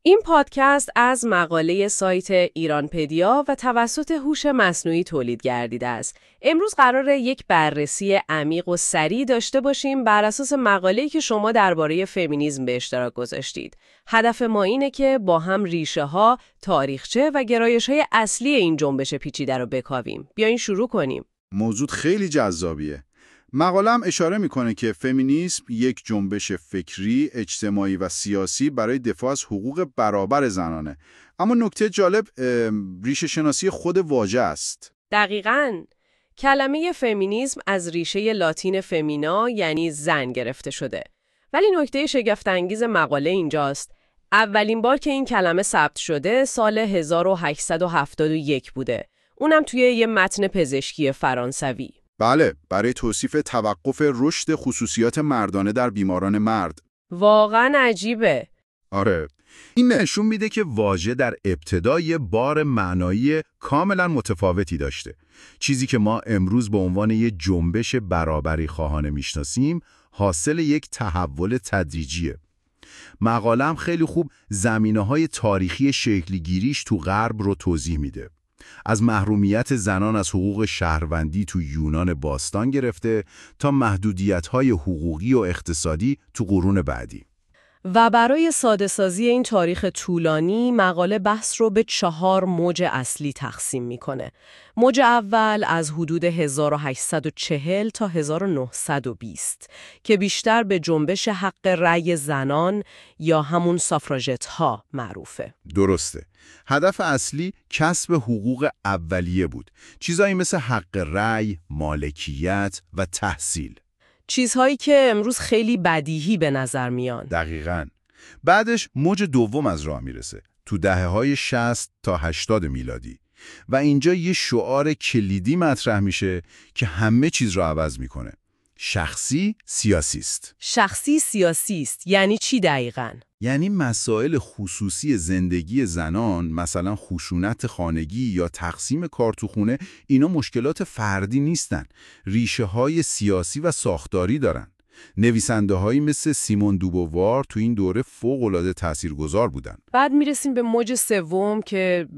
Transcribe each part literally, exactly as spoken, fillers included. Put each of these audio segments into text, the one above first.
این پادکست از مقاله سایت ایرانپدیا و توسط هوش مصنوعی تولید گردیده است. امروز قراره یک بررسی عمیق و سریع داشته باشیم بر اساس مقاله‌ای که شما درباره فمینیسم به اشتراک گذاشتید. هدف ما اینه که با هم ریشه‌ها، تاریخچه و گرایش‌های اصلی این جنبش پیچیده رو بکاویم. بیاین شروع کنیم. موضوع خیلی جذابیه. مقاله‌ام اشاره میکنه که فمینیسم یک جنبش فکری، اجتماعی و سیاسی برای دفاع از حقوق برابر زنانه. اما نکته جالب ریشه شناسی خود واژه است. دقیقاً. کلمه فمینیسم از ریشه لاتین فمینا یعنی زن گرفته شده. ولی نکته شگفت‌انگیز مقاله اینجاست. اولین بار که این کلمه ثبت شده سال هزار و هشتصد و هفتاد و یک بوده. اونم توی یه متن پزشکی فرانسوی. بله، برای توصیف توقف رشد خصوصیات مردانه در بیماران مرد. واقعا عجیبه. آره، این نشون میده که واژه در ابتدای بار معنایی کاملا متفاوتی داشته. چیزی که ما امروز به عنوان یک جنبش برابری خواهانه میشناسیم، حاصل یک تحول تدریجیه. مقاله‌ام خیلی خوب زمینه‌های تاریخی شکل‌گیریش تو غرب رو توضیح میده. از محرومیت زنان از حقوق شهروندی تو یونان باستان گرفته تا محدودیت‌های حقوقی و اقتصادی تو قرون بعدی. و برای ساده‌سازی این تاریخ طولانی مقاله بحث رو به چهار موج اصلی تقسیم میکنه. موج اول از حدود هزار و هشتصد و چهل تا هزار و نهصد و بیست که بیشتر به جنبش حق رأی زنان یا همون سافراژت‌ها معروفه. درسته. هدف اصلی کسب حقوق اولیه بود. چیزایی مثل حق رأی، مالکیت و تحصیل. چیزهایی که امروز خیلی بدیهی به نظر میان. دقیقاً. بعدش موج دوم از راه میرسه. تو دهه‌های شصت تا هشتاد میلادی. و اینجا یه شعار کلیدی مطرح میشه که همه چیز رو عوض میکنه. شخصی سیاسی است. شخصی سیاسی است یعنی چی دقیقاً؟ یعنی مسائل خصوصی زندگی زنان، مثلا خشونت خانگی یا تقسیم کار تو خونه، اینا مشکلات فردی نیستن. ریشه های سیاسی و ساختاری دارن. نویسنده هایی مثل سیمون دوبووار تو این دوره فوق‌العاده تاثیرگذار بودن. بعد میرسیم به موج سوم که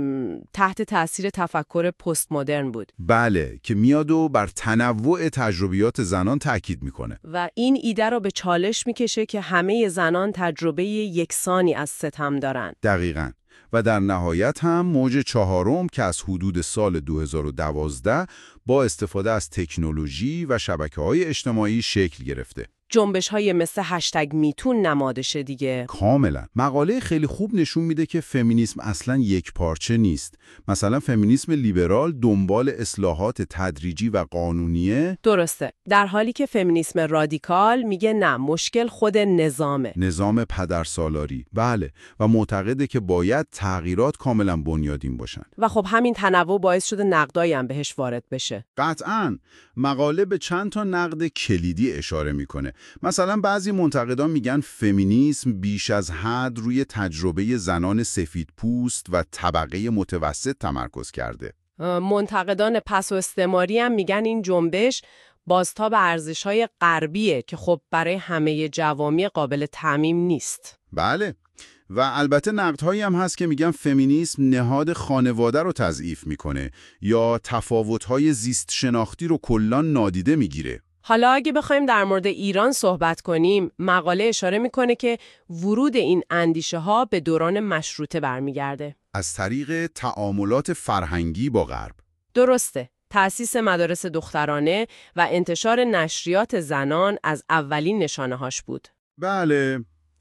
تحت تاثیر تفکر پست مدرن بود. بله، که میاد و بر تنوع تجربیات زنان تاکید میکنه. و این ایده رو به چالش میکشه که همه زنان تجربه یکسانی از ستم دارن. دقیقاً. و در نهایت هم موج چهارم که از حدود سال دو هزار و دوازده با استفاده از تکنولوژی و شبکه‌های اجتماعی شکل گرفته. جنبش‌های مثل هشتگ میتون نمادشه دیگه. کاملا. مقاله خیلی خوب نشون میده که فمینیسم اصلا یک پارچه نیست. مثلا فمینیسم لیبرال دنبال اصلاحات تدریجی و قانونیه. درسته. در حالی که فمینیسم رادیکال میگه نه، مشکل خود نظامه. نظام پدرسالاری. بله. و معتقده که باید تغییرات کاملا بنیادین باشن. و خب همین تنوع باعث شده نقدایی هم بهش وارد بشه. قطعاً. مقاله به چند تا نقد کلیدی اشاره میکنه. مثلا بعضی منتقدان میگن فمینیسم بیش از حد روی تجربه زنان سفید پوست و طبقه متوسط تمرکز کرده. منتقدان پس و استعماری هم میگن این جنبش بازتاب ارزش‌های غربیه که خب برای همه جوامع قابل تعمیم نیست. بله. و البته نقدهایی هم هست که میگن فمینیسم نهاد خانواده رو تضعیف میکنه یا تفاوت‌های زیست شناختی رو کلاً نادیده میگیره. حالا اگه بخوایم در مورد ایران صحبت کنیم، مقاله اشاره میکنه که ورود این اندیشه ها به دوران مشروطه برمیگرده. از طریق تعاملات فرهنگی با غرب. درسته. تأسیس مدارس دخترانه و انتشار نشریات زنان از اولین نشانه هاش بود. بله.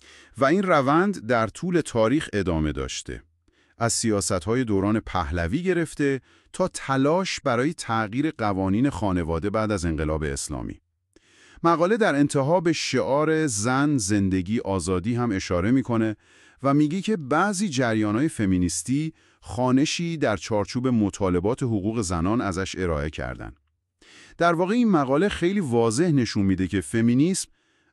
و این روند در طول تاریخ ادامه داشته. از سیاست‌های دوران پهلوی گرفته تا تلاش برای تغییر قوانین خانواده بعد از انقلاب اسلامی. مقاله در انتها به شعار زن، زندگی، آزادی هم اشاره میکنه و میگه که بعضی جریان‌های فمینیستی خوانشی در چارچوب مطالبات حقوق زنان ازش ارائه کردن. در واقع این مقاله خیلی واضح نشون میده که فمینیسم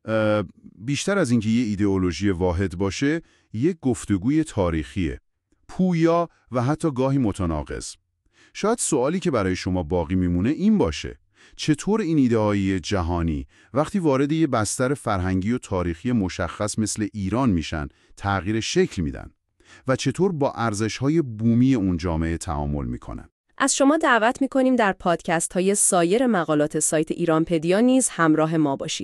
بیشتر از اینکه یه ایدئولوژی واحد باشه، یک گفتگوی تاریخیه، پویا و حتی گاهی متناقض. شاید سوالی که برای شما باقی میمونه این باشه: چطور این ایده‌های جهانی وقتی وارد یه بستر فرهنگی و تاریخی مشخص مثل ایران میشن، تغییر شکل میدن و چطور با ارزش‌های بومی اون جامعه تعامل میکنن. از شما دعوت می‌کنیم در پادکست‌های سایر مقالات سایت ایرانپدیا نیز همراه ما باشید.